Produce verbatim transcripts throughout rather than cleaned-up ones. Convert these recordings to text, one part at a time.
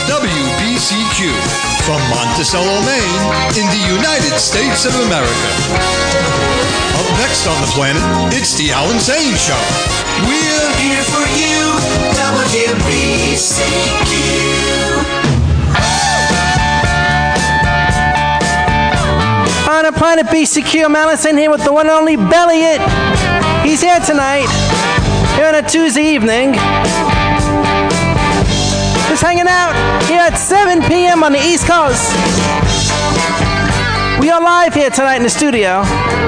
W B C Q from Monticello, Maine, in the United States of America. Up next on the planet, it's the Alan Zane Show. We're here for you, W B C Q. On the planet B C Q, I'm Allison here with the one and only Belliot. He's here tonight, here on a Tuesday evening. Just hanging out here at seven p.m. on the East Coast. We are live here tonight in the studio.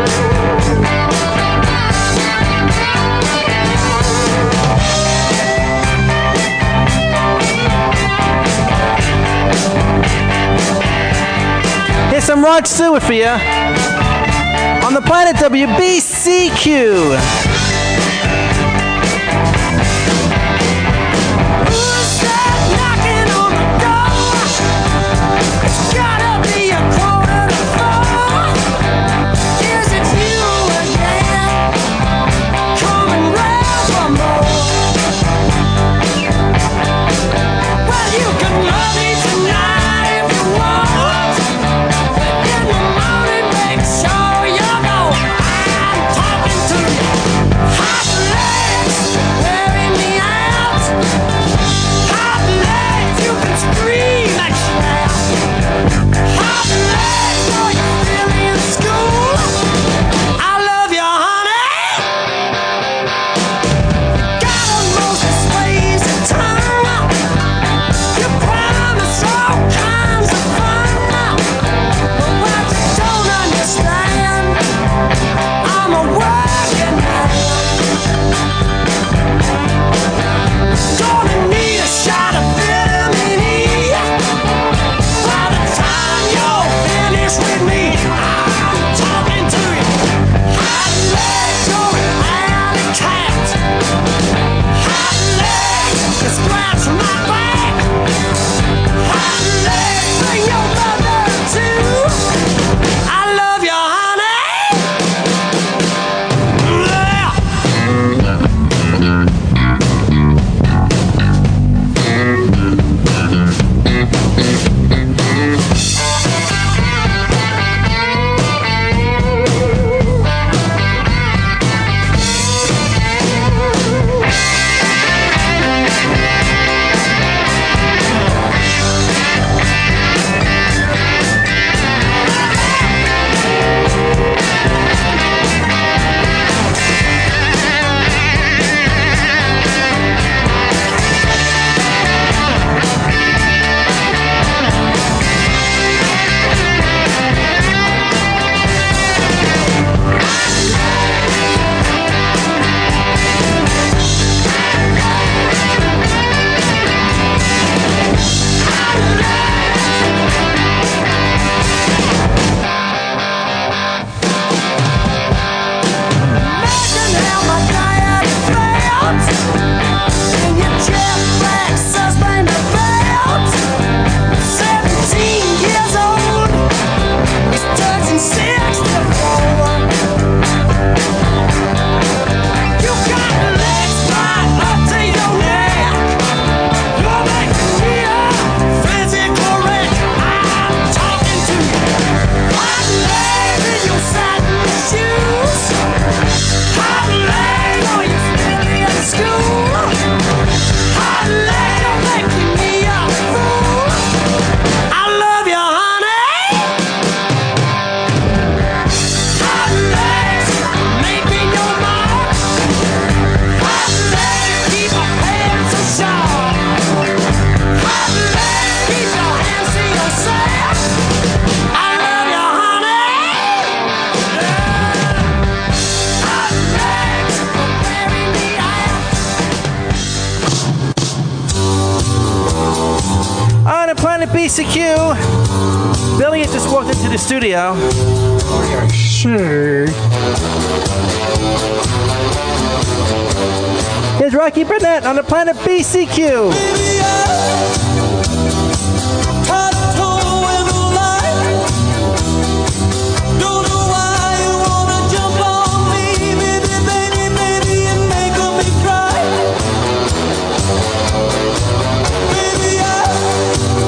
Here's some Rod Stewart for you on the planet W B C Q. B C Q. Billy had just walked into the studio. Sure. Here's Rocky Burnett on the planet B C Q. Baby, I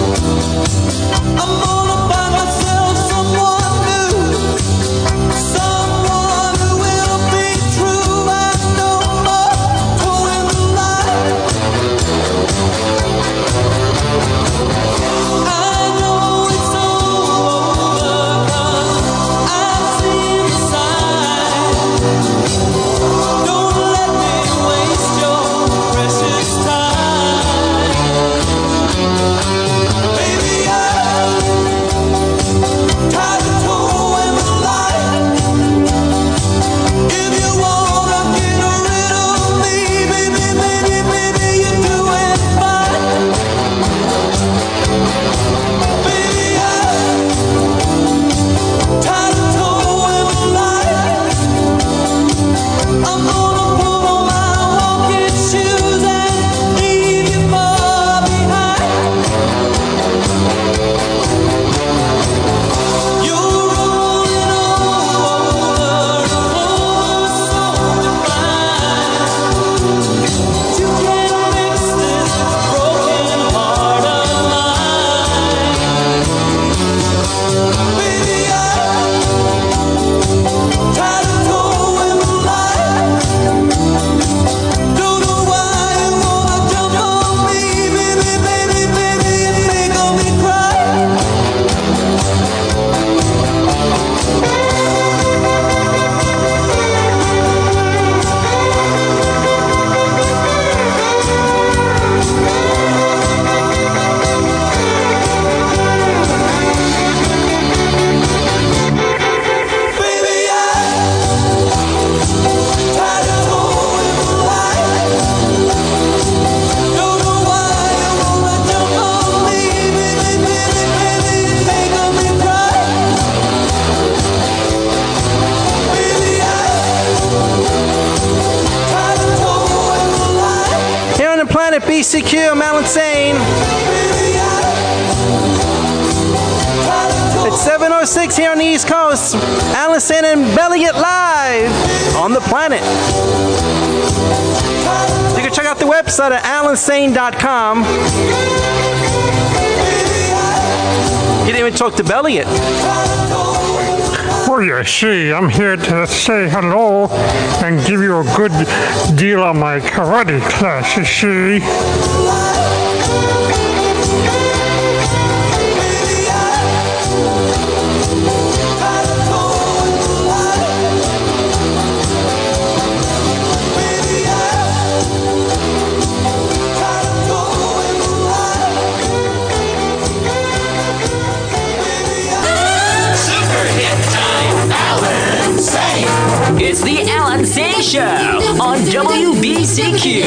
B C Q. I'm Alan Sane. It's seven oh six here on the East Coast. Alan Sane and Belly It live on the planet. You can check out the website at alan sane dot com. You didn't even talk to Belly It. Oh, you see, I'm here to say hello and give you a good deal on my karate class, you see. It's the Alan Sane Show on W B C Q.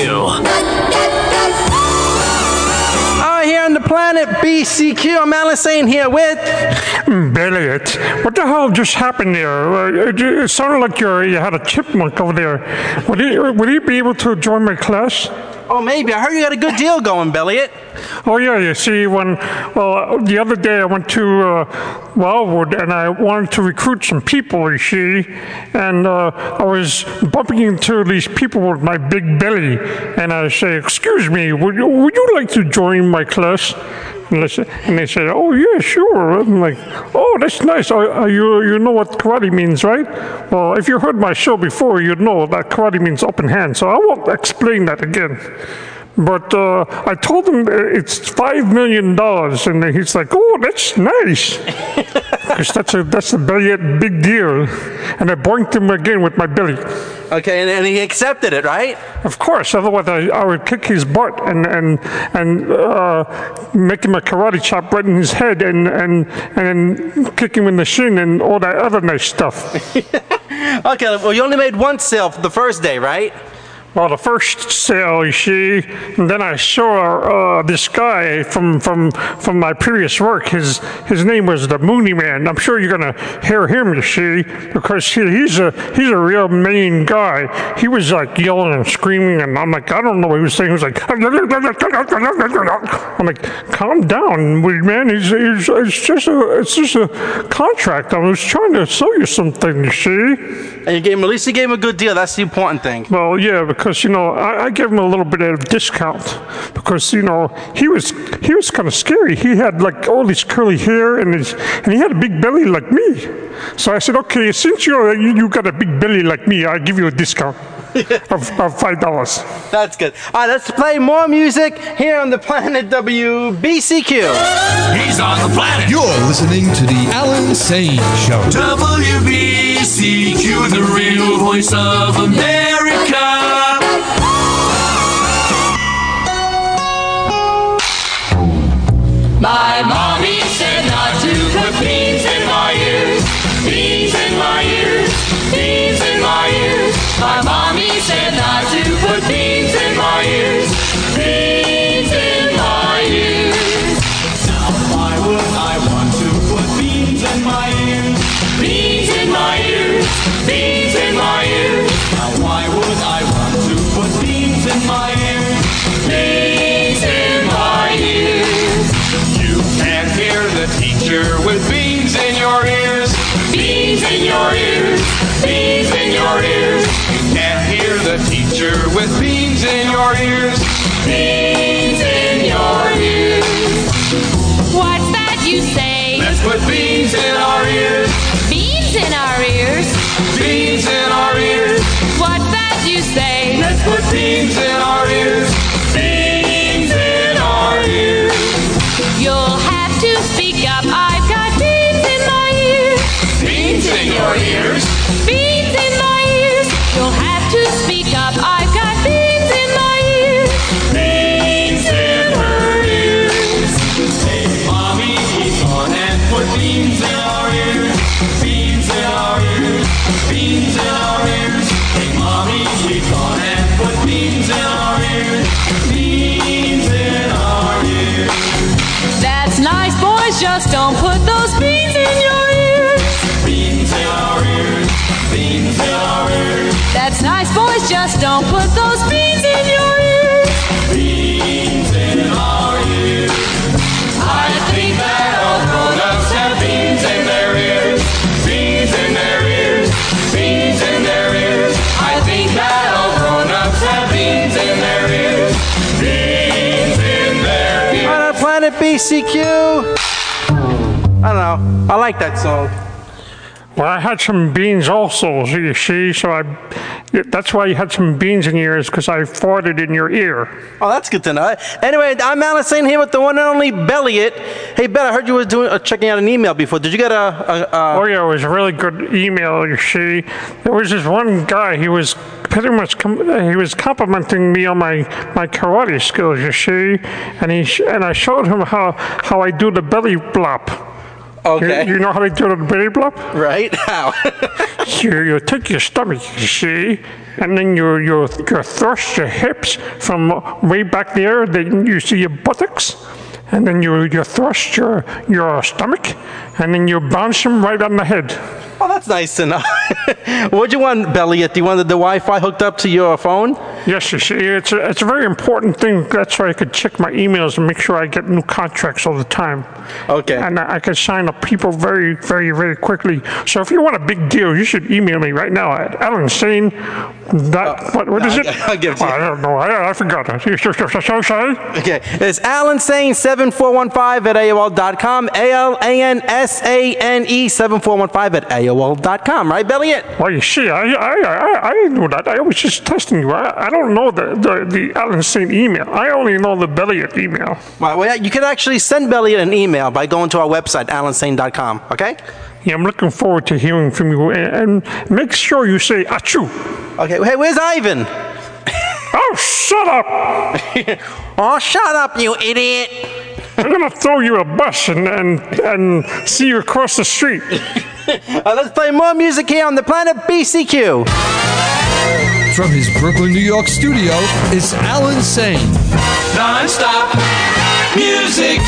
Oh, here on the planet B C Q, I'm Alan Sane here with... Belliot, what the hell just happened there? Uh, It, it sounded like you're, you had a chipmunk over there. Would he, would he be able to join my class? Oh, maybe. I heard you had a good deal going, Belliot. Oh, yeah, you see, when, well, the other day I went to uh, Wildwood and I wanted to recruit some people, you see, and uh, I was bumping into these people with my big belly, and I say, excuse me, would you, would you like to join my class? And they, said, and they said, oh, yeah, sure. I'm like, oh, that's nice. Uh, uh, you, you know what karate means, right? Well, if you heard my show before, you'd know that karate means open hand, so I won't explain that again. But uh, I told him it's five million dollars, and he's like, "Oh, that's nice," because that's a that's a big, big deal. And I boinked him again with my belly. Okay, and, and he accepted it, right? Of course, otherwise I, I would kick his butt and and and uh, make him a karate chop right in his head, and and and then kick him in the shin and all that other nice stuff. Okay, well, you only made one sale for the first day, right? Well, the first sale, you see, and then I saw uh, this guy from, from from my previous work. His his name was the Mooney Man. I'm sure you're gonna hear him, you see, because he, he's a he's a real mean guy. He was like yelling and screaming, and I'm like, I don't know what he was saying. He was like, I'm like, calm down, man. He's, he's it's just a it's just a contract. I was trying to sell you something, you see. And you gave him, at least you gave him a good deal. That's the important thing. Well, yeah, because you know I, I gave him a little bit of discount because you know he was he was kind of scary. He had like all this curly hair and his and he had a big belly like me. So I said, okay, since you're you, you got a big belly like me, I'll give you a discount of, of five dollars. That's good. All right, let's play more music here on the planet W B C Q. He's on the planet. You're listening to the Alan Sane Show. W B C Q, the real voice of America. My mommy said not to put beans in my ears, beans in my ears, beans in my ears. My mommy said not to put beans in my ears, beans in my ears. Now why would I want to put beans in my ears, beans in my ears, beans in my ears? Now why would I want to put beans in my ears, beans in my ears? You can't hear the teacher with beans in your ears, beans in your ears, beans in your ears. You can't hear the teacher with beans in your ears, beans in your ears. What's that you say? Let's put beans in our ears, Beans in our ears. beans in our ears. What's that you say? Let's put beans in our ears, beans in our ears. You'll have to speak up. I've got beans in my ears. Beans in your ears. Beans in my ears. You'll have to speak up. I've got beans in my ears. Beans Planet B C Q. I don't know. I like that song. Well, I had some beans also, so you see, so I, that's why you had some beans in your ears, because I farted in your ear. Oh, that's good to know. Anyway, I'm Alan Saint here with the one and only Belliot. Hey, Ben, I heard you were doing uh, checking out an email before. Did you get a... a, a... Oh, yeah, it was a really good email, you see. There was this one guy, he was pretty much, com- he was complimenting me on my, my karate skills, you see, and he sh- and I showed him how, how I do the belly blop. Okay. You, you know how they do the belly blop? Right. How? you, you take your stomach, you see, and then you, you, you thrust your hips from way back there, then you see your buttocks, and then you, you thrust your, your stomach, and then you bounce them right on the head. Oh, that's nice to know. What'd you want, Belliot? Do you want the Wi-Fi hooked up to your phone? Yes, you see, it's a, it's a very important thing. That's why I could check my emails and make sure I get new contracts all the time. Okay. And I, I can sign up people very, very, very quickly. So if you want a big deal, you should email me right now at Alan Saint. That, uh, what, what no, is it? I'll give it to you. I don't know. I, I forgot. So sorry. Okay. It's Alan Saint seven four one five at A O L dot com. A L A N S A N E seven four one five at A O L dot com. Right, Belliot? Well, you see, I I, I, I didn't know that. I was just testing you. I, I don't know the, the, the Alan Saint email. I only know the Belliot email. Well, well, you can actually send Belliot an email by going to our website, alan saint dot com. Okay? Yeah, I'm looking forward to hearing from you. And, and make sure you say achoo. Okay. Hey, where's Ivan? Oh, shut up! Oh, shut up, you idiot! I'm gonna throw you a bus and and, and see you across the street. uh, let's play more music here on the Planet B C Q. From his Brooklyn, New York studio, it's Alan Saint. Non-stop music.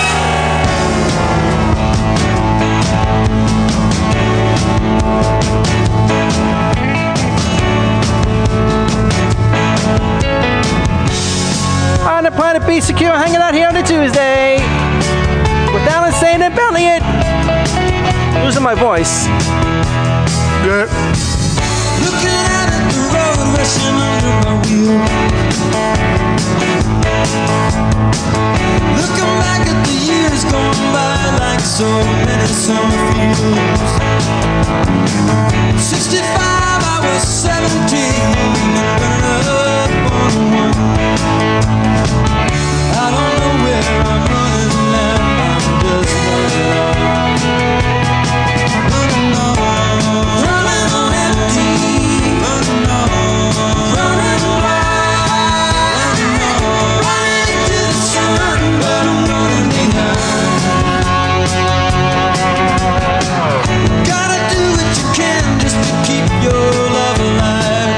On the Planet B C Q, hanging out here on a Tuesday with Alan Saint and Belliot. Losing my voice. Yeah. Looking out at the road rushing under my wheel. Looking back at the years going by like so many summer fields. Sixty-five, I was seventeen, burning up on one. I don't know where I'm running now, I'm just running, running on, running on empty, running on, running wild, running into the sun, but I'm running behind. Gotta do what you can just to keep your love alive.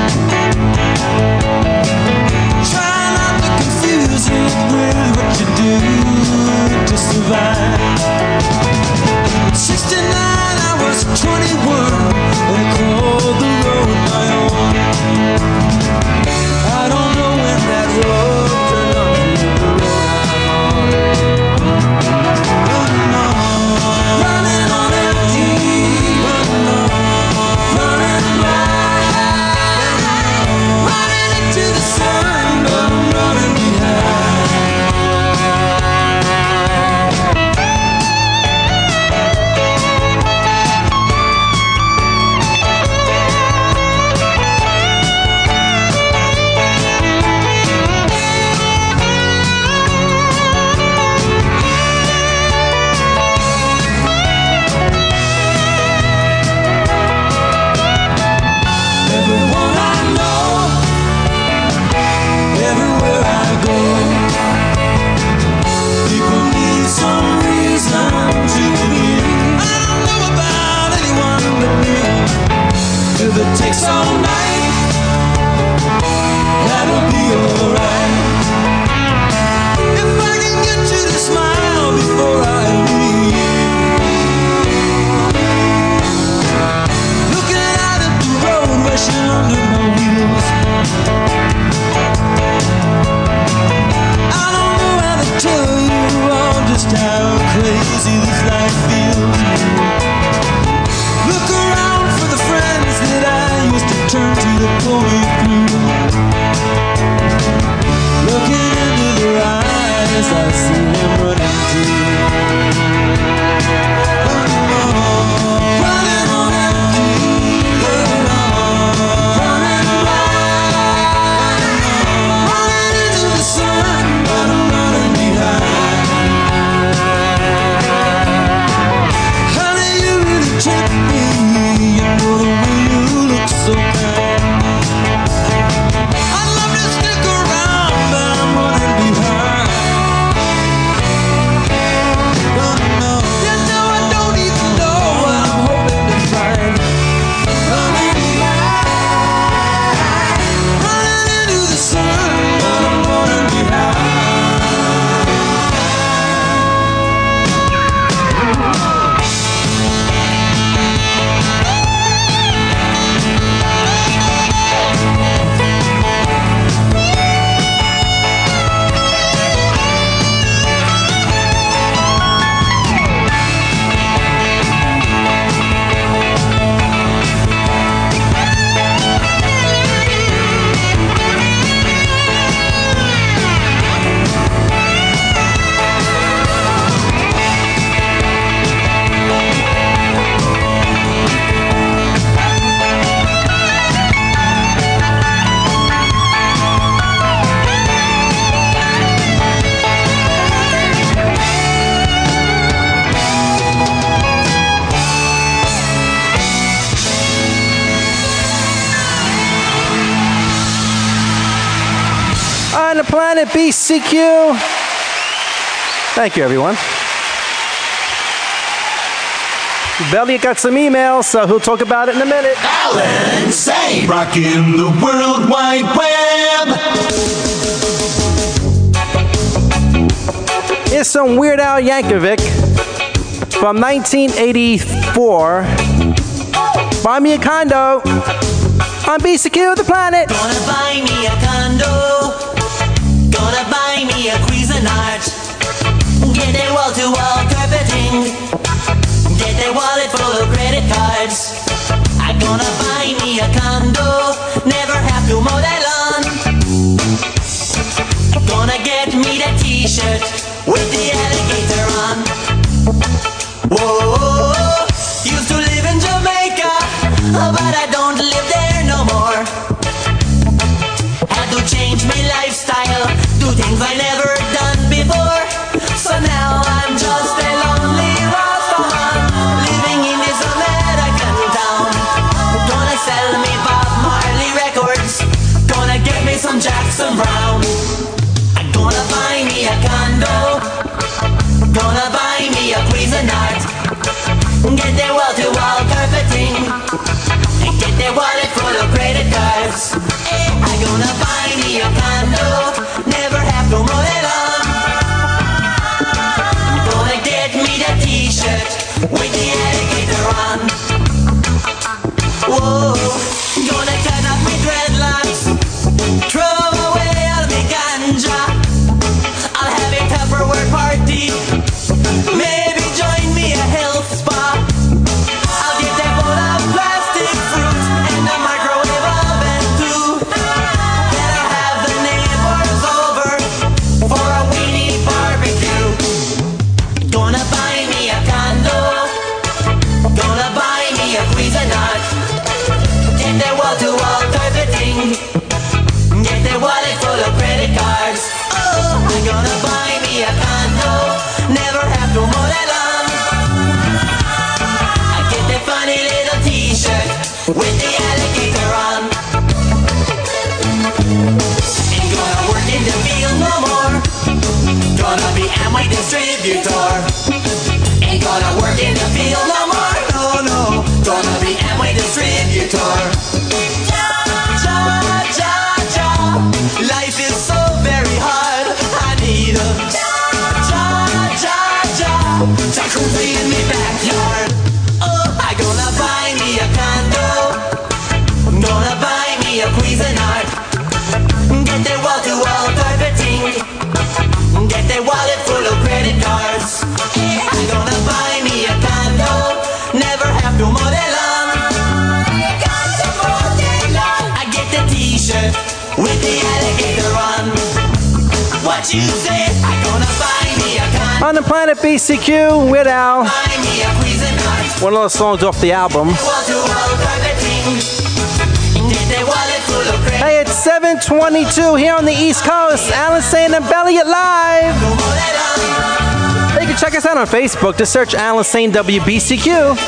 Try not to confuse it with what you do to survive. Sixty-nine, I was twenty-one, and I called the road my own. I don't know when that road turned onto the road I'm on. Running on, running on empty, running on, running wild, running into the sun, but I'm running behind. Everyone I know, everywhere I go, people need some reason to believe. I don't know about anyone but me. If it takes all night, that'll be alright. If I can get you to smile before I leave. Looking out at the road rushing under my wheels. I don't know how to tell you all just how crazy this life feels. Look around for the friends that I used to turn to to pull me through. Looking into their eyes, darkness I see him running through. Running on empty, running on, running right, running into the sun, but I'm running behind. Honey, you really check me, you know the way you look so kind. I'd love to stick around, but I'm running behind. Running on. You know I don't even know what I'm hoping to find. Running behind, running into the sun, but I'm running behind. On the planet B C Q. Thank you, everyone. Elliot got some emails, so he'll talk about it in a minute. Alan Zane, rocking the World Wide Web. Here's some Weird Al Yankovic from nineteen eighty-four. Buy me a condo on B C Q, the planet. Gonna buy me a condo. Gonna buy me a Cuisinart. Get a wall-to-wall carpeting. Get a wallet full of credit cards. I'm gonna buy me a condo. Never have to mow that lawn. Gonna get me that t-shirt with the alligator on. Whoa, used to live in Jamaica, but I don't live there no more. Had to change my lifestyle, do things I never done before. So now I'm just a lonely Rastaman, living in this American town. Gonna sell me Bob Marley records, gonna get me some Jackson Brown. I'm gonna buy me a condo, gonna buy me a Cuisinart. Get their wall-to-wall carpeting, and get their wallet full of credit cards. I'm gonna buy me a condo, never have to mow it on. Gonna get me that t-shirt with the alligator on. Whoa, gonna cut off my dreadlocks, throw away all my ganja. I'll have a Tupperware party, maybe join me a health spa. I'll get a bowl of plastic fruit and a microwave oven too. Then I'll have the neighbors over for a weenie barbecue. Gonna buy me a condo, gonna buy me a Cuisinart. Get their wall-to-wall carpeting, get their wallet full of credit cards. Oh, I'm gonna buy me a condo, never have to mow that lawn. I get that funny little t-shirt with the alligator on. Ain't gonna work in the field no more, gonna be Amway distributor. Ain't gonna work in the field no more, no, no, gonna be Amway distributor. Ja, ja, ja, ja, life is so very hard, I need a ja, ja, ja, ja, jacuzzi in me backyard. Oh, I gonna buy me a condo, gonna buy me a Cuisinart. Get their wall-to-wall carpeting, get their wallet full of credit cards. I'm gonna buy me a condo, never have to mow their lawn. I get the t-shirt with the alligator on. What you say? I'm gonna On the Planet B C Q, Weird Al. One of the songs off the album. Hey, it's seven twenty-two here on the East Coast. Alan Sane and Belly It Live. You can check us out on Facebook. Just search Alan Sane W B C Q.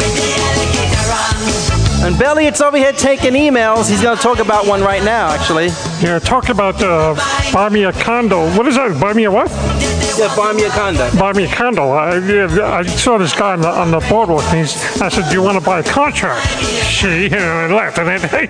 And Belly, it's over here taking emails. He's going to talk about one right now, actually. Yeah, talk about uh, buy me a condo. What is that? Buy me a what? Yeah, buy me a condo. Buy me a condo. I, yeah, I saw this guy on the, on the boardwalk, and he's, I said, do you want to buy a contract? She and I laughed. And then,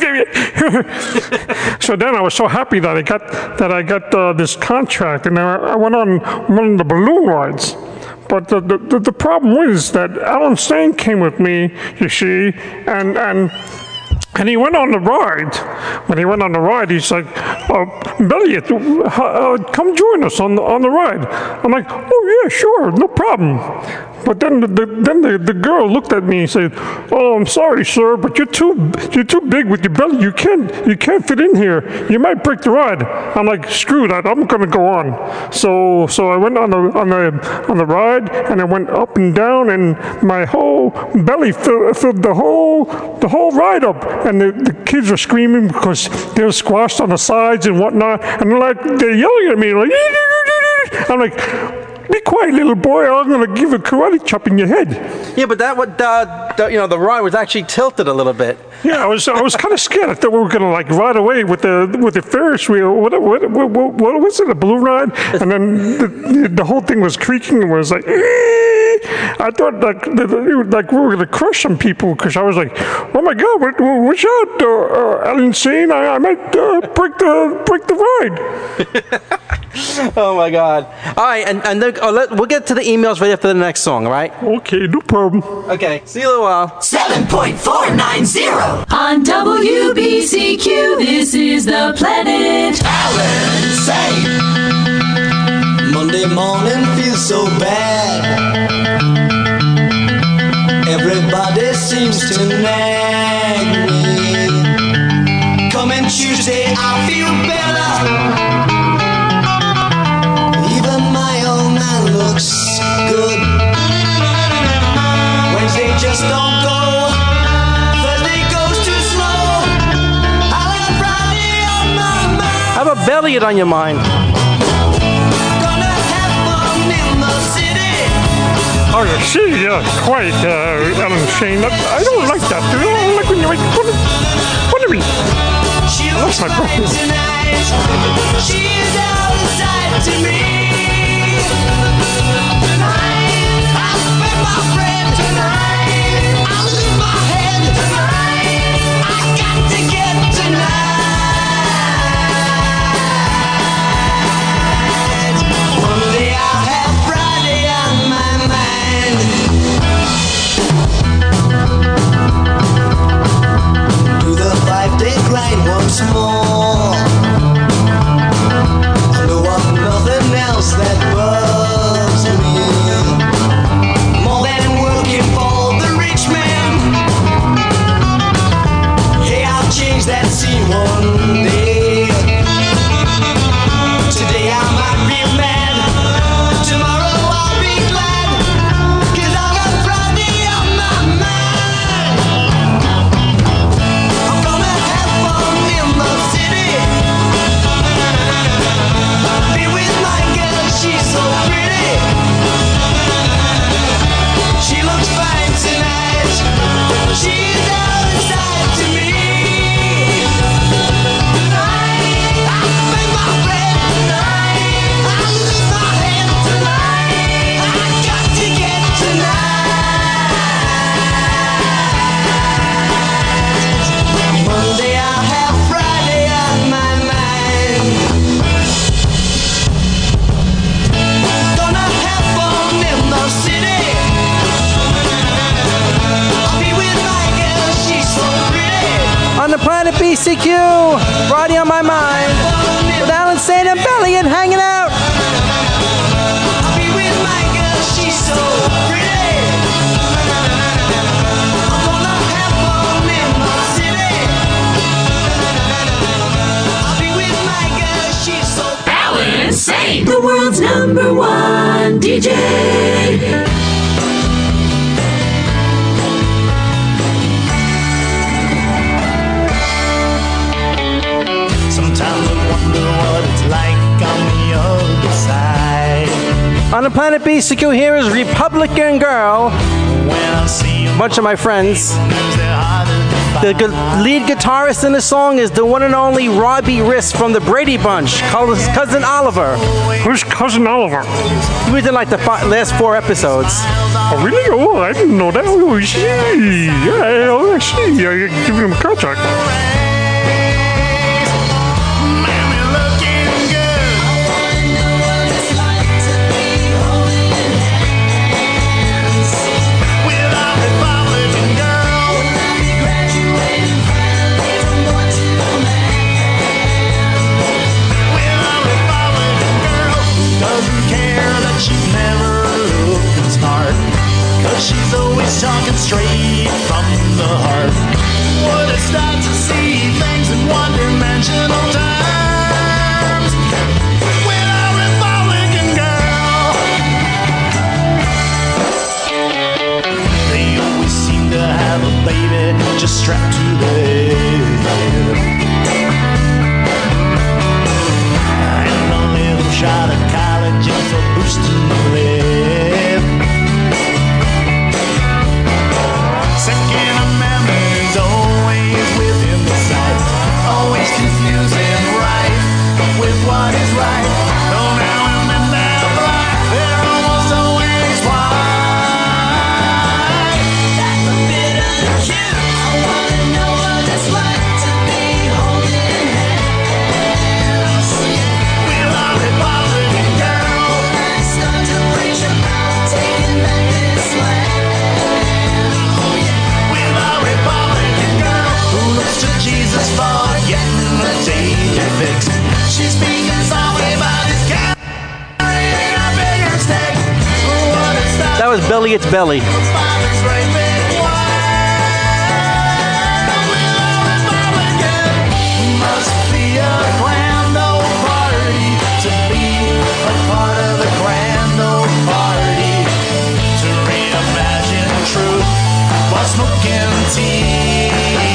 so then I was so happy that I got that I got uh, this contract, and then I went on one of the balloon rides. But the, the, the problem was that Alan Sane came with me, you see, and, and and he went on the ride. When he went on the ride, he's like, uh, Belly, uh, come join us on the, on the ride. I'm like, oh, yeah, sure, no problem. But then the, the then the, the girl looked at me and said, "Oh, I'm sorry, sir, but you're too you're too big with your belly. You can't you can't fit in here. You might break the ride." I'm like, "Screw that! I'm gonna go on." So so I went on the on the on the ride, and I went up and down, and my whole belly filled, filled the whole the whole ride up, and the, the kids were screaming because they were squashed on the sides and whatnot, and they're like they're yelling at me like, I'm like, be quiet, little boy, or I'm going to give a karate chop in your head. Yeah, but that would, uh, the, you know, the ride was actually tilted a little bit. Yeah, I was I was kind of scared. I thought we were going to like ride away with the with the Ferris wheel. What what what, what, what was it? A balloon ride? And then the, the whole thing was creaking and was like. I thought like like we were going to crush some people because I was like, oh my God, what, watch out, uh, uh, Alan Sane, I, I might uh, break the break the ride. Oh my God! All right, and and then, oh, let, we'll get to the emails right after the next song. All right? Okay, no problem. Okay, see you in a little while. seven point four nine zero On W B C Q, this is the Planet Alan Sane. Monday morning feels so bad. Everybody seems to nag me. Coming Tuesday, I feel better. Even my old man looks good. Wednesday just don't go. Thursday goes too slow. I'll have Friday on my mind. Have a belly it on your mind. Gonna have fun in the city. Oh, you see, yeah, quite, uh, Alan Sane. I, I don't like that. I don't like when you make fun of what do you mean? She looks my fine breath. tonight. She's outside to me. Tonight, I'll spend my friend tonight. I'll lose my head tonight. I got to get tonight. Monday I'll have Friday on my mind. Do the five-day grind once more. I know of nothing else that loves me more than working for the rich man. Hey, I'll change that scene one day. Today I might be mad. Tomorrow I'll be glad. 'Cause I've got Friday on my mind. I'm gonna have fun in the city. Be with my girl, she's so pretty. She looks fine tonight. She's outside to me. Tonight, I'll make my bed tonight. I'll lose my head tonight. I got to get tonight. Monday I'll have Friday on my mind. Gonna have fun in the city. I'll be with my girl, she's so pretty. On the Planet B C Q, Friday on my mind, with Alan Sane and Belly and hanging out. I'll be with my girl, she's so pretty. I'm gonna have fun in the city. I'll be with my girl, she's so pretty. Alan Sane, the world's number one D J. Sometimes I wonder what it's like on the other side. On the Planet B C Q, here is Republican Girl. When I see A bunch of my friends. they're harder to The gu- lead guitarist in the song is the one and only Robbie Riss from the Brady Bunch, called his cousin Oliver. Who's Cousin Oliver? He was in like the fi- last four episodes. Oh, really? Oh, I didn't know that. Oh, see. Yeah, oh, I see. You're giving him a contract. She's always talking straight from the heart. Would I start to see things in one-dimensional terms with a Republican girl? They always seem to have a baby just strapped to their head, and a little shot of collagen for boosting the lead. Second Amendment's always within the sight, always confusing right with what is right. Though now and then they're black, they're almost always white. That's a bit uncute. I wanna know what it's like to be holding hands With a Republican girl, I start to preach about taking back this land. with a Republican girl who looks to Jesus for getting the danger fixed. She's speaking softly about his carrying a bigger stake. What is that? That was Belly It's Belly. Father's great big wild with a Republican. Must be a grand old party to be a part of the grand old party. To reimagine truth while smoking tea.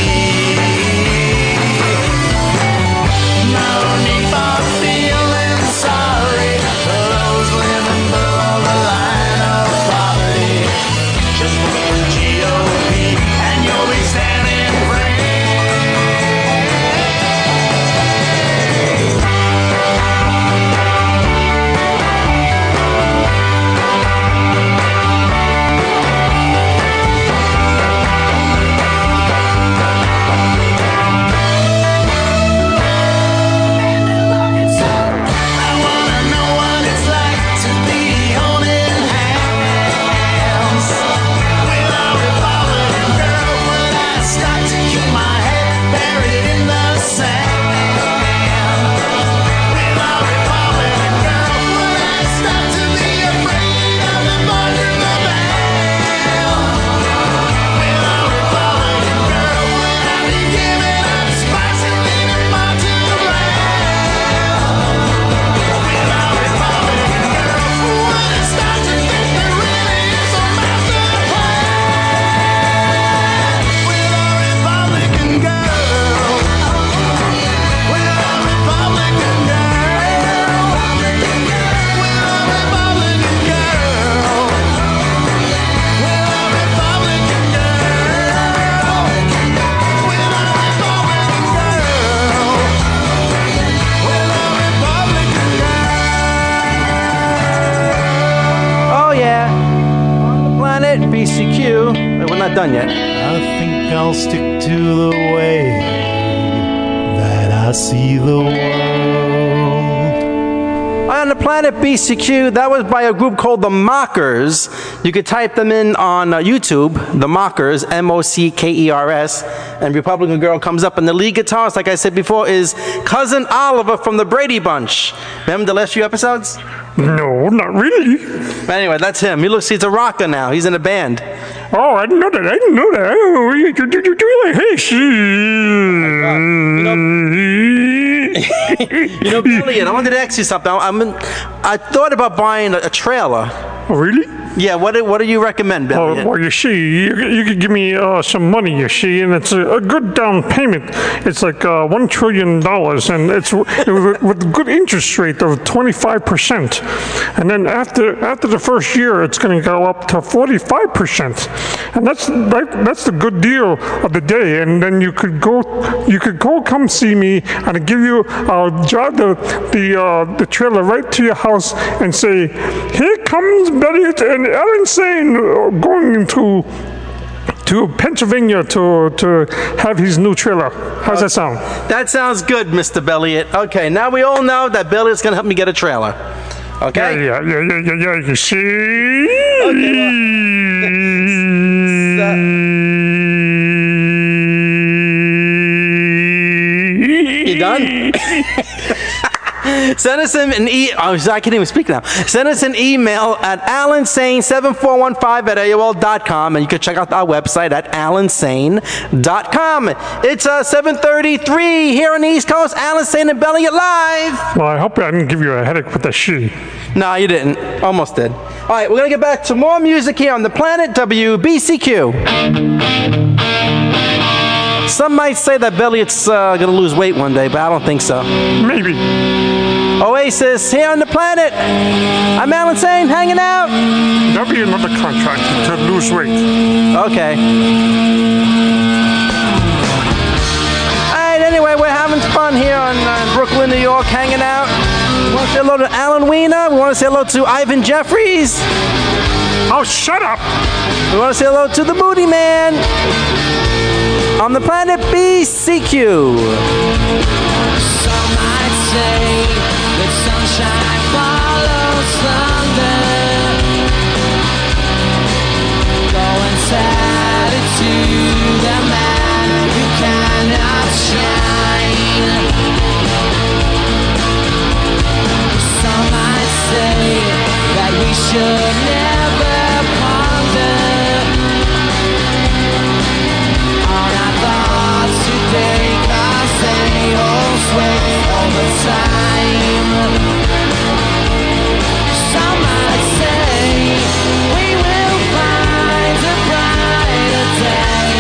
No need for feeling sorry for those living below the line of poverty. Just vote for G O P and you'll be standing free. I wanna know what it's like to be holding hands with a Republican girl. When I start to keep my head buried in the sand with a Republican girl. When I start to be afraid of the boys in the band with a Republican girl. When I be giving up spice and leaving more to bland with a Republican girl. When I start to think there really is a master plan with a Republican girl. With a Republican girl. With a Republican girl. With a Republican girl. With a Republican girl. With a Republican girl. Oh yeah. On the Planet B C Q. Wait, we're not done yet. I think I'll stick to the way that I see the world. On the Planet B C Q, that was by a group called The Mockers. You could type them in on uh, YouTube, The Mockers, M O C K E R S, and Republican Girl comes up. And the lead guitarist, like I said before, is Cousin Oliver from the Brady Bunch. Remember the last few episodes? No, not really. But anyway, that's him. He looks, he's a rocker now. He's in a band. Oh, I didn't know that. I didn't know that. Oh, you, you, you, you, hey, she. You know, You know, Billy, I wanted to ask you something. I'm in, I thought about buying a, a trailer. Oh, really? Yeah, what do, what do you recommend, Billy? Oh, well, you see, you, you could give me uh, some money, you see, and it's a, a good down payment. It's like uh, one trillion dollars, and it's w- with with a good interest rate of twenty-five percent. And then after after the first year, it's going to go up to forty-five percent. And that's that, that's the good deal of the day. And then you could go, you could go come see me, and I give you, I'll drive the the uh, the trailer right to your house and say, here comes Betty and Alan Sane uh, going into to Pennsylvania to to have his new trailer. How's that sound? That sounds good, Mister Belliot. Okay, now we all know that Belliot's going to help me get a trailer. Okay? Yeah, yeah, yeah, yeah, yeah, you see? You done? Send us an e- oh, I can't even speak now. Send us an email at alansane seven four one five at A O L dot com, and you can check out our website at alansane dot com. It's uh, seven thirty-three here on the East Coast. Alan Sane and Belliot live. Well, I hope I didn't give you a headache with the she. No, you didn't. Almost did. All right, we're going to get back to more music here on the planet W B C Q. Some might say that Belliot's uh, going to lose weight one day, but I don't think so. Maybe. Oasis, here on the planet. I'm Alan Sane, hanging out. There'll be another contract to lose weight. Okay. All right, anyway, we're having fun here on uh, Brooklyn, New York, hanging out. We want to say hello to Alan Wiener. We want to say hello to Ivan Jeffries. Oh, shut up. We want to say hello to the Booty Man on the planet B C Q. Some might say that sunshine follows thunder. Go and tell it to the man who cannot shine. Some might say that we should never ponder on our thoughts today, 'cause they hold sway over time. Some might say we will find a brighter day.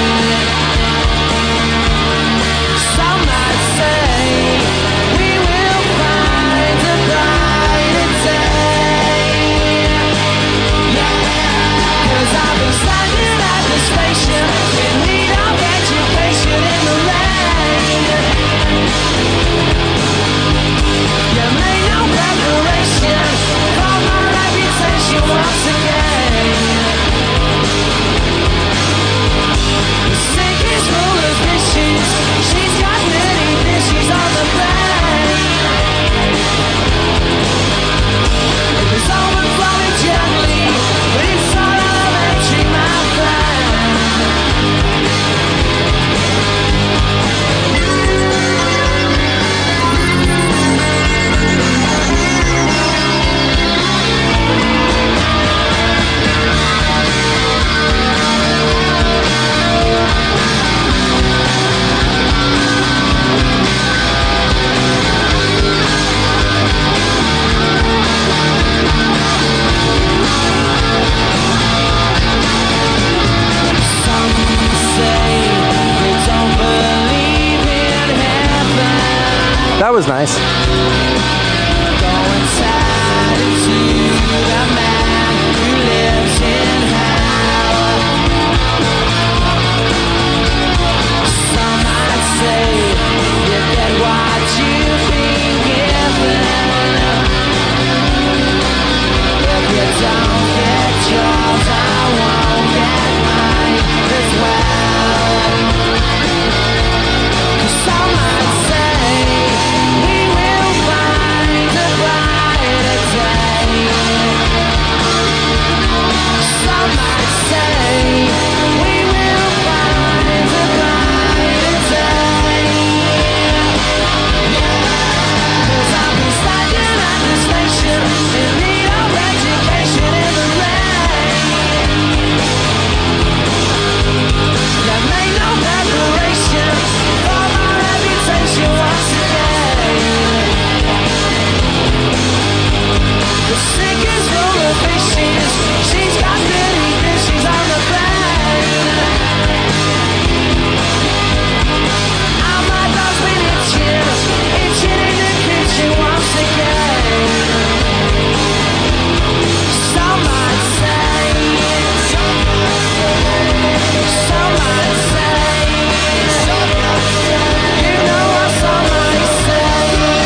Some might say we will find a brighter day. Yeah, 'cause I've been standing at the station in need of education in the rain. You made no preparation for my reputation once again. The sink is full of dishes. She's got many dishes on the brain. It was overflowing gently, but it's all elementary, my friend. Some say they don't believe in heaven. That was nice. Go and tell it to the man who lives in hell. Some might say you get what you've been given. If you don't get yours, I won't get mine as well. 'Cause some might say we will spinning dishes on the plane. And my dog's been itching, itching in the kitchen once again. Some might say, some might say, you know what some might say,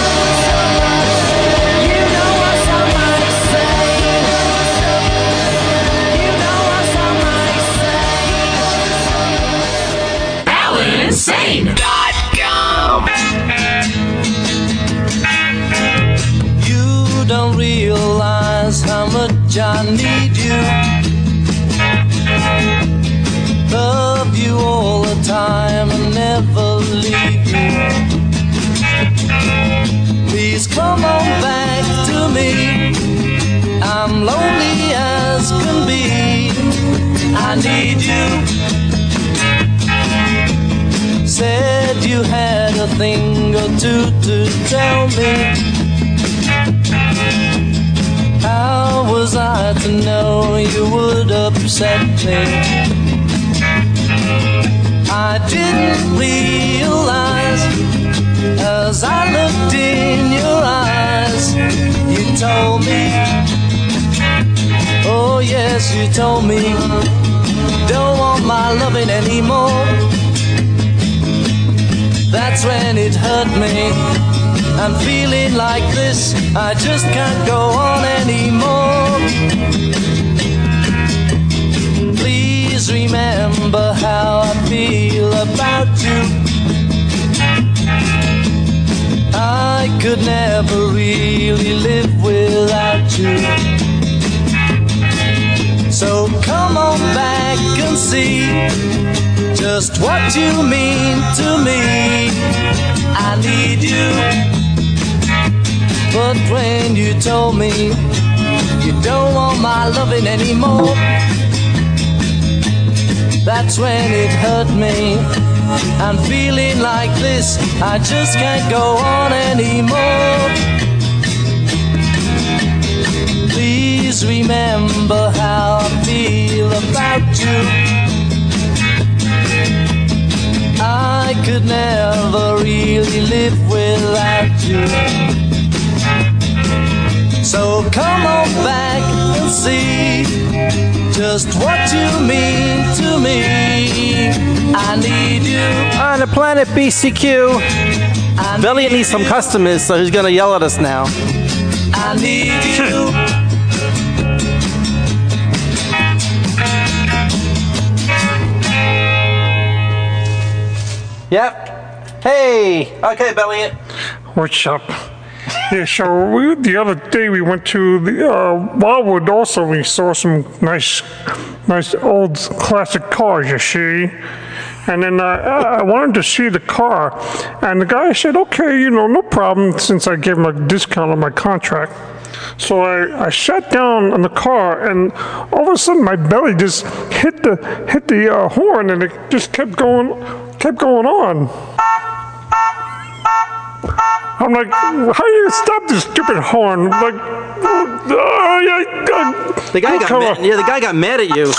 you know what some might say, you know what some might say. Alan Insane dot com. You don't realize how much I need you. Love you all the time and never leave you. Please come on back to me. I'm lonely as can be. I need you. Said you had a thing or two to tell me. How was I to know you would upset me? I didn't realize as I looked in your eyes. You told me, oh yes, you told me, don't want my loving anymore. That's when it hurt me. I'm feeling like this, I just can't go on anymore. Please remember how I feel about you. I could never really live without you. So come on back and see just what you mean to me. I need you. But when you told me you don't want my loving anymore, that's when it hurt me. I'm feeling like this, I just can't go on anymore. Please remember how I feel about you. I could never really live without you. So come on back and see just what you mean to me. I need you. On the planet B C Q, Belly needs some customers, so he's gonna yell at us now. I need you. Yep. Hey. Okay, Belly. What's up? Yeah, so we, the other day we went to the uh, Wildwood also. We saw some nice, nice old classic cars, you see. And then uh, I wanted to see the car. And the guy said, okay, you know, no problem, since I gave him a discount on my contract. So I, I sat down in the car, and all of a sudden my belly just hit the hit the uh, horn, and it just kept going, kept going on. I'm like, how do you stop this stupid horn? Like, uh, yeah, uh, The guy got mad, yeah, the guy got mad at you.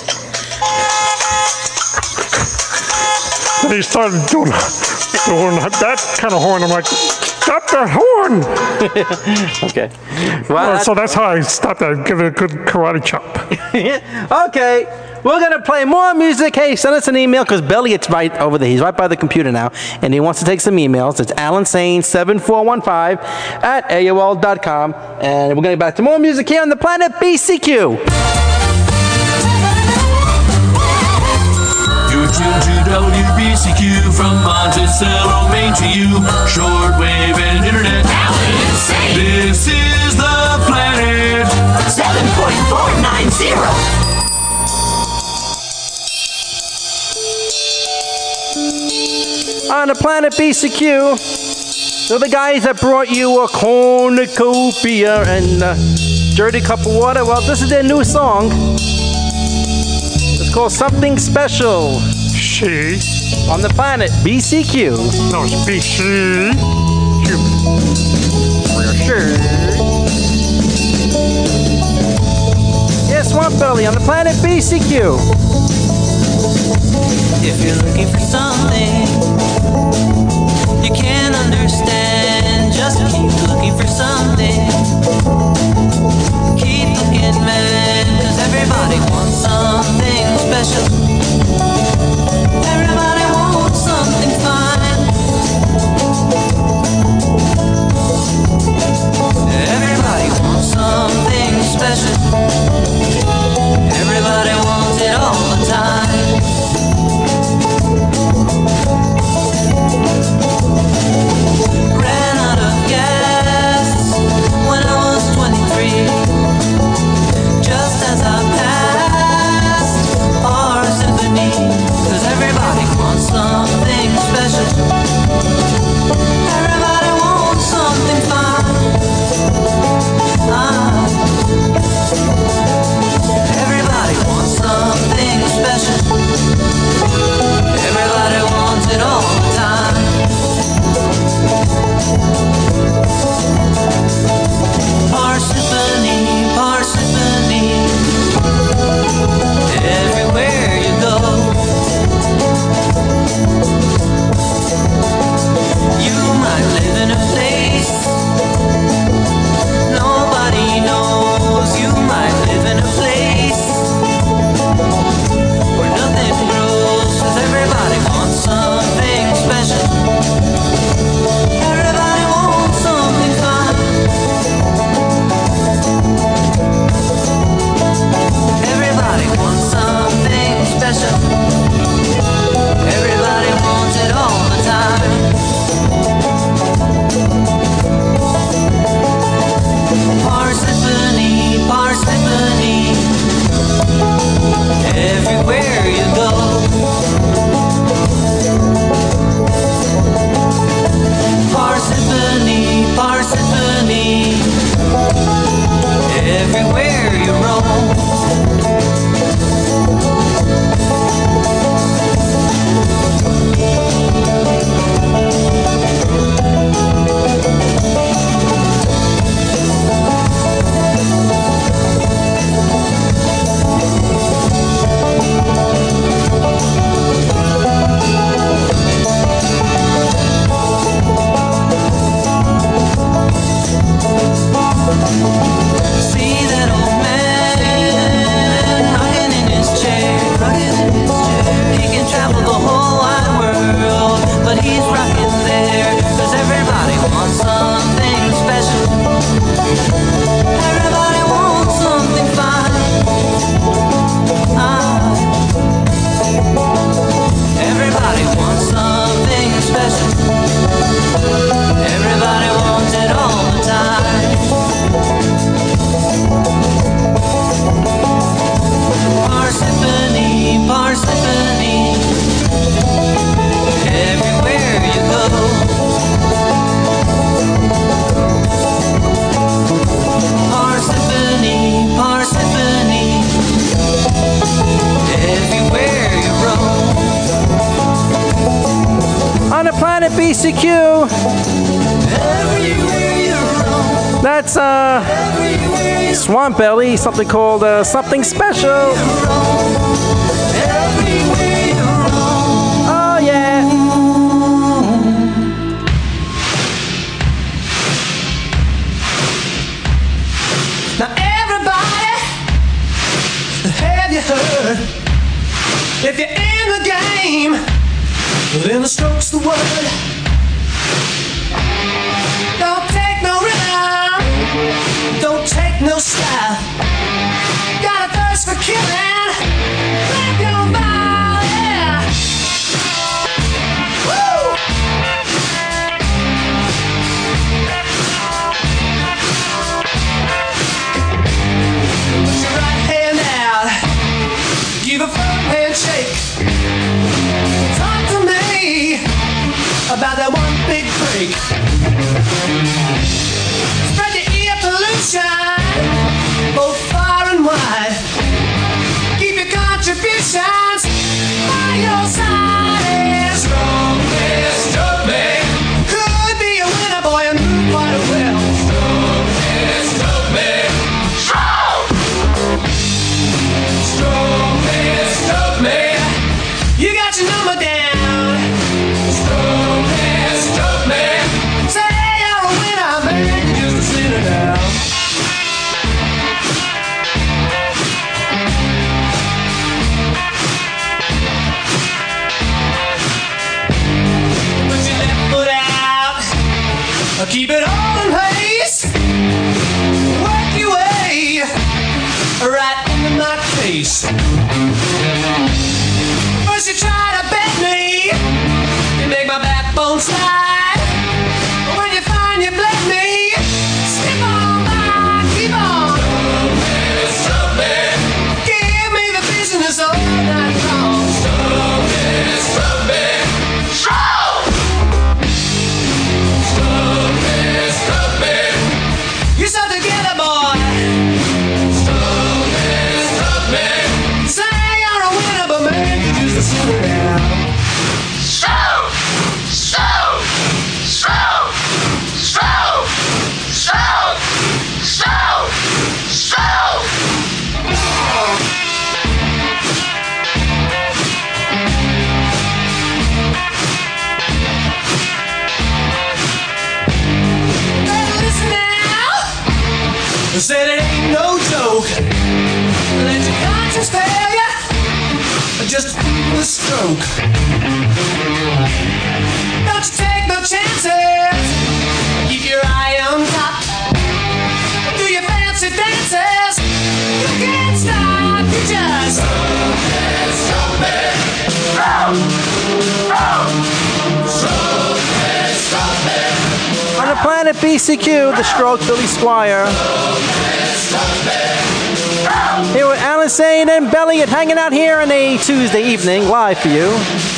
And he started doing, doing that kind of horn. I'm like, stop that horn! Okay. Well, Well, so that's how I stopped that. Give it a good karate chop. okay. We're going to play more music. Hey, send us an email because Belliot's right over there. He's right by the computer now, and he wants to take some emails. It's Alan Sane seven four one five at A O L dot com. And we're going to get back to more music here on the planet B C Q. You're tuned to W B C Q from Monticello, Maine to you. Shortwave and internet. Alan Insane. This is the planet. seven point four nine zero. On the planet B C Q, they're the guys that brought you a cornucopia and a dirty cup of water. Well, this is their new song. It's called Something Special. She. On the planet B C Q. No, it's B C Q. For your shirt. Yes, Swamp Belly on the Planet B C Q. If you're looking for something you can't understand, just keep looking for something. Keep looking, man, 'cause everybody wants something special. Everybody wants something fine. Everybody wants something special. Everybody wants it all the time. Ran out of gas when I was twenty-three. Just as I passed our symphony, 'cause everybody wants something special. Everybody wants something fine. Ah. Everybody wants something special. Everybody wants it all the time. Parsippany, Parsippany, everywhere you go. You might live in a place nobody knows. You might live in a place where nothing grows, 'cause everybody wants something special. Everybody wants something fun. Everybody wants something special. Everybody wants it all the time. Parsippany, Parsippany, everywhere you go. Parsippany, Parsippany, everywhere you roam. See that old man rocking in his chair, rocking in his chair. He can travel the whole wide world, but he's rocking there, 'cause everybody wants something special. Everybody wants something fine. Ah. Everybody wants something special. Everybody wants it all the time. Parsippany, Parsippany, everywhere you go. Parsippany, Parsippany, everywhere you roam. On the Planet B C Q. Everywhere you roam. That's uh Everywhere you Swamp Belly, something called uh, Something Special. roam. Everywhere you roam. Oh yeah. Now everybody, have you heard? If you're in the game, then the stroke's the word. Don't take no rhythm, don't take no style. Got a thirst for killing, grab your body. Woo! Put your right hand out, give a firm handshake. Talk to me about the right in my face. First you try to bend me, you make my backbone slide. But when you find you bled me, skip on by, keep on. Stop it, give me the business all night long. Stop it, stop it, show. Stop it, stop it. You're so together, boy. Stop it, stop it. Say you're a winner, but man, you just a sinner now. Show, show, show, show, show, show, show. Better listen now. I said it ain't no joke. Let your conscience fail ya. Just a stroke. Don't you take no chances. Keep your eye on top. Do your fancy dances. You can't stop. You just stop it, stop it. Stop, stop, stop it, stop it. On the planet B C Q, the stroke, Billy Squire. Here with Alan Sane and Belliot hanging out here on a Tuesday evening, live for you.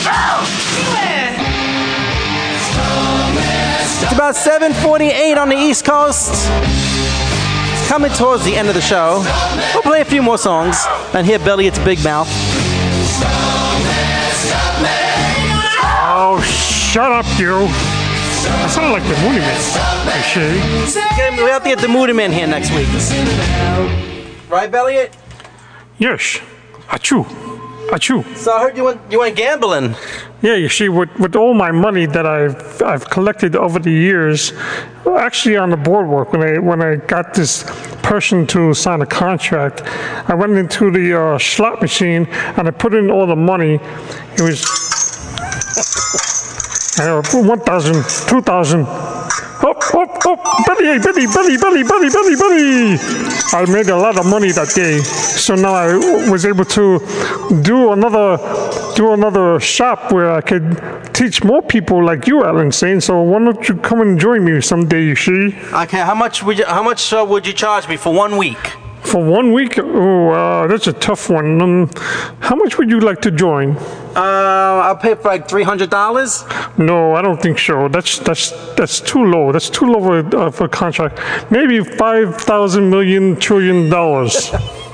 It's about seven forty-eight on the East Coast. Coming towards the end of the show. We'll play a few more songs and hear Belliot's big mouth. Oh, shut up, you. I sound like the Moody Man. Is she? We have to get the Moody Man here next week. Right, Belliot? Yes. Achoo. Achoo. So I heard you went you went gambling. Yeah, you see, with, with all my money that I've I've collected over the years, actually on the boardwalk, when I when I got this person to sign a contract, I went into the uh, slot machine and I put in all the money. It was uh, one thousand, two thousand. Up, up, up, Billy, Billy, Billy, Billy, Billy, Billy, Billy. I made a lot of money that day, so now I was able to do another, do another shop where I could teach more people like you, Alan Sane. So why don't you come and join me someday? You see? Okay, how much would you how much uh, would you charge me for one week? For one week? Oh, uh, that's a tough one. Um, how much would you like to join? Uh, I'll pay for like three hundred dollars. No, I don't think so. That's that's that's too low. That's too low for, uh, for a contract. Maybe five thousand million trillion dollars.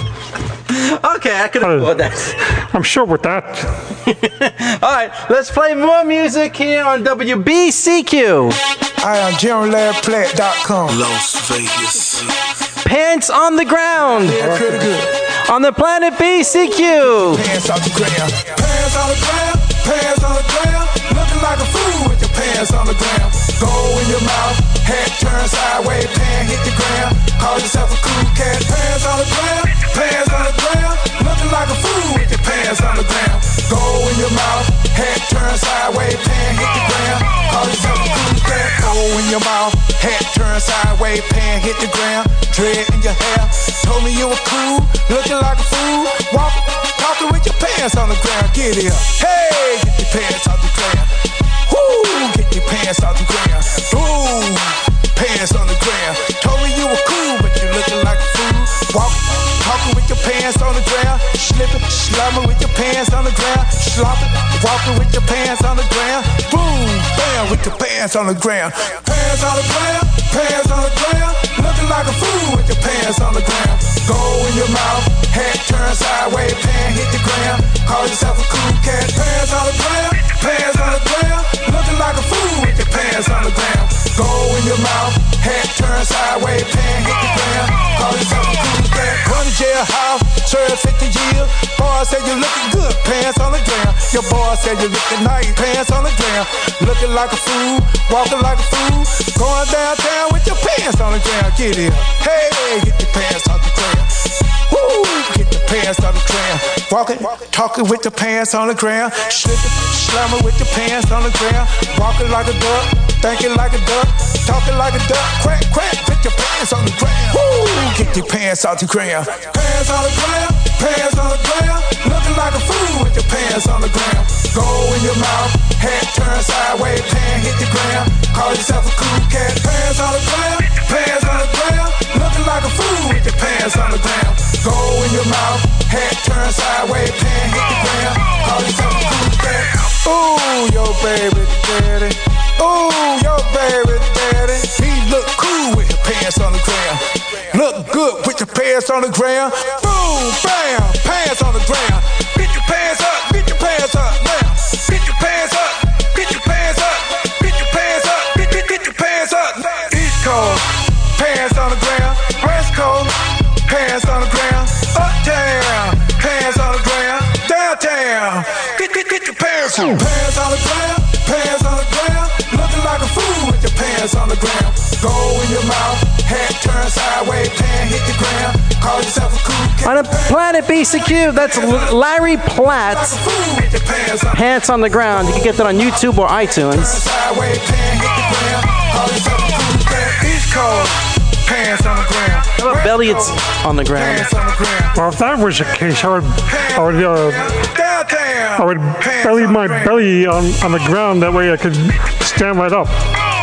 Okay, I can afford that. I'm sure with that. All right, let's play more music here on W B C Q. I am General Larry Platt dot com. Las Vegas. Pants on the ground. Yeah, pretty good. On the planet B C Q. Pants on the ground. Pants on the ground. Pants on the ground. Looking like a fool with your pants on the ground. Go in your mouth. Head turn sideways. Pants hit the ground. Call yourself a cool cat. Pants on the ground. Pants on the ground. Looking like a fool with your pants on the ground. Go in your mouth. Head turn sideways. Pants hit the ground. Call yourself a cool cat. Go in your mouth. Head turn sideways. Pants hit the ground. Dread in your hair. Told me you were cool. Looking like a fool. Walk, talking with your pants on the ground. Get it up. Hey, get your pants off the ground. Woo, get your pants off the ground. Ooh, pants on the ground. Told me you were cool, but you looking like a fool. Walk, talking with your pants on the ground. Slipping, slumming with your pants on the ground. Slopping, walking with your pants on the ground. Boom, bam, with your pants on the ground. Pants on the ground, pants on the ground. Looking like a fool with your pants on the ground. Go in your mouth, head turn sideways, pants hit the ground. Call yourself a cool cat. Pants on the ground, pants on the ground. Looking like a fool with your pants on the ground. Go in your mouth, head turn sideways, pants hit the ground. Call yourself a cool cat. Run to jailhouse, serve fifty years. Boy said you looking good, pants on the ground. Your boy said you looking nice, pants on the ground. Looking like a fool, walking like a fool. Going downtown with your pants on the ground. Get it up. Hey, get your pants off the ground. Woo, get the pants off the ground. walking, talking with the pants on the ground, slipping, slamming with the pants on the ground, walking like a duck, thinking like a duck, talking like a duck, quack, quack, put your pants on the ground, woo, get your pants off the ground, pants on the ground, pants on the ground, looking like a fool with your pants on the ground, go in your mouth, head turn sideways, pants hit the ground, call yourself a cool cat, pants on the ground, pants on the ground, looking like a fool with your pants on the ground, go in your mouth, head turn sideways, pants hit the ground, call yourself a cool cat, ooh, your baby daddy, ooh, your baby daddy, he look cool with your pants on the ground, look good with your pants on the ground, boom, bam, pants on the ground, get your pants up, get your pants up now, get your pants up, get your pants up, get your pants up, get, get, get your pants up, East Coast, pants on the ground, West Coast, pants on the ground, uptown, pants on the ground, downtown, get, get, get your pants on, pants on the ground, pants on the ground, looking like a fool with your pants on the ground, go in your mouth, head turn sideways, pants hit the ground, call yourself a cool cat. On a Planet B C Q, that's L- Larry Platt, Pants on the Ground. You can get that on YouTube or iTunes. Sideways, pants hit the ground, call yourself a cool cat. East Coast, pants on the ground. How about belly? It's on the ground. Well, if that was the case, I would, I would, uh, I would belly my belly on, on the ground. That way I could stand right up.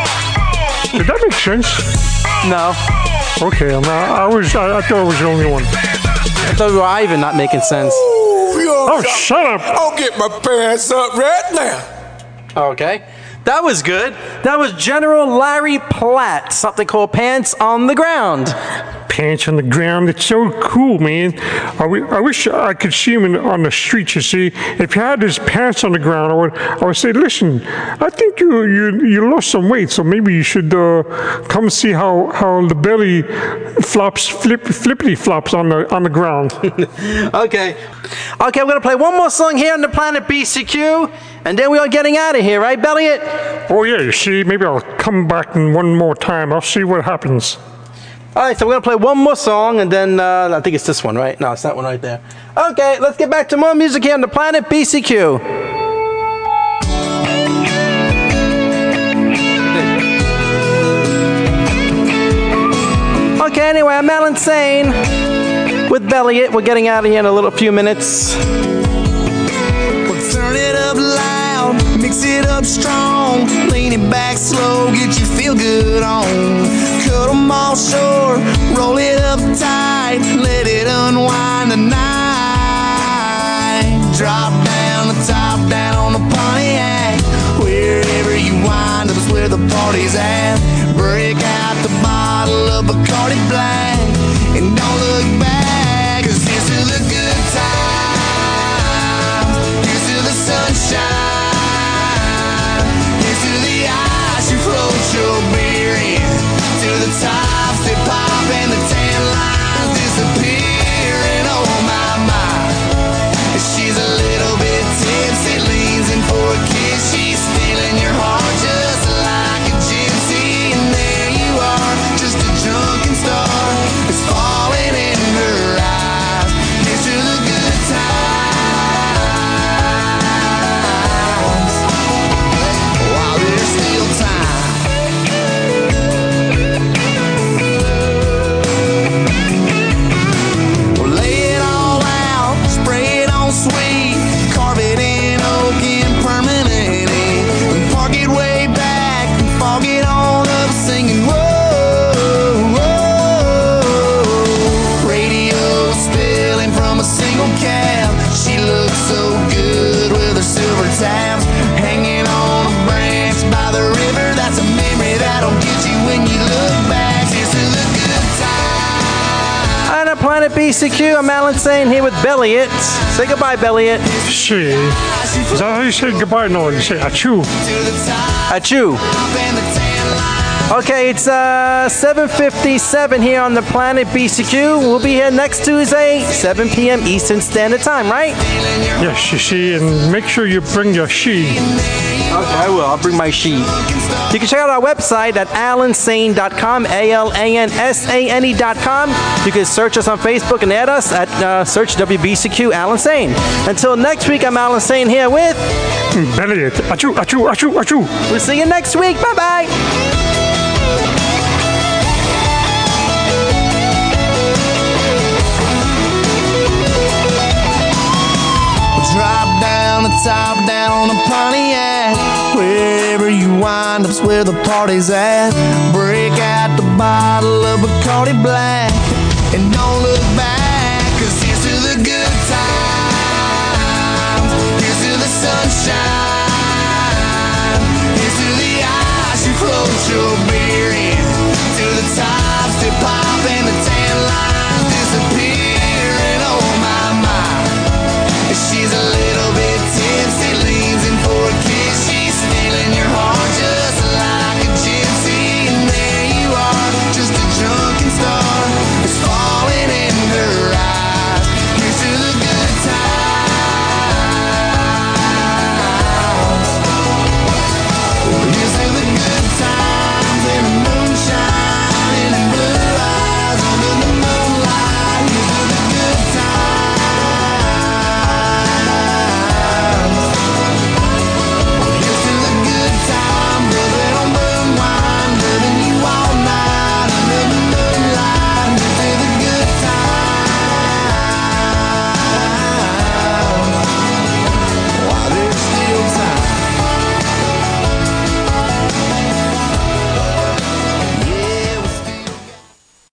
Did that make sense? No. Okay, I'm, I was, I, I thought I was the only one. I thought we were Ivan not making sense. Oh, shut up! I'll get my pants up right now. Okay. That was good. That was General Larry Platt, something called Pants on the Ground. Pants on the ground. It's so cool, man. I, w- I wish I could see him in, on the streets. You see, if he had his pants on the ground, I would, I would say, listen, I think you, you, you lost some weight, so maybe you should uh, come see how, how the belly flops, flip, flippity flops on the on the ground. Okay. Okay, we're gonna play one more song here on the Planet B C Q, and then we are getting out of here, right, Belliot? Oh yeah. You see, maybe I'll come back in one more time. I'll see what happens. All right, so we're gonna play one more song, and then uh, I think it's this one, right? No, it's that one right there. Okay, let's get back to more music here on the Planet B C Q. Okay, anyway, I'm Alan Sane with Belliot. We're getting out of here in a little few minutes. Well, turn it up loud, mix it up strong, lean it back slow, get your feel good on. Cut them all short, roll it up tight, let it unwind tonight. Drop down the top down on the Pontiac, wherever you wind up is where the party's at. Break out the bottle of Bacardi Black and don't look back, 'cause here's to the good times, here's to the sunshine, here's to the ice you float your beer in, to the tops that pop and the tan lines disappear. And oh my, my, she's a little bit tipsy, leans in for a kiss, she's stealing your heart just like a gypsy. And there you are, just a drunken star, it's falling in her eyes. Here's to the good times, while there's still time. Well, lay it all out, spray it on sweet, carve it in oak and permanent ink, and park it way back and fog it on up, singing whoa, whoa. Radio spilling from a single cab, she looks so good with her silver tabs, hanging on a branch by the river. That's a memory that'll get you when you look back. Here's to the good times. On the Planet B C Q, I'm Alan Sane here with Belliot. Say goodbye, Belliot. See, is that how you say goodbye? No, you say achoo. Achoo. Okay, it's uh, seven fifty-seven here on the Planet B C Q. We'll be here next Tuesday, seven p.m. Eastern Standard Time, right? Yes, you see, and make sure you bring your she. Okay, I will. I'll bring my sheet. You can check out our website at alan sane dot com, A L A N S A N E dot com. You can search us on Facebook and add us at uh, search W B C Q Alan Sane. Until next week, I'm Alan Sane here with Elliot. Achoo, achoo, achoo, achoo. We'll see you next week. Bye-bye. Drop down the top down on the Pontiac. Wherever you wind up's where the party's at. Break out the bottle of Bacardi Black.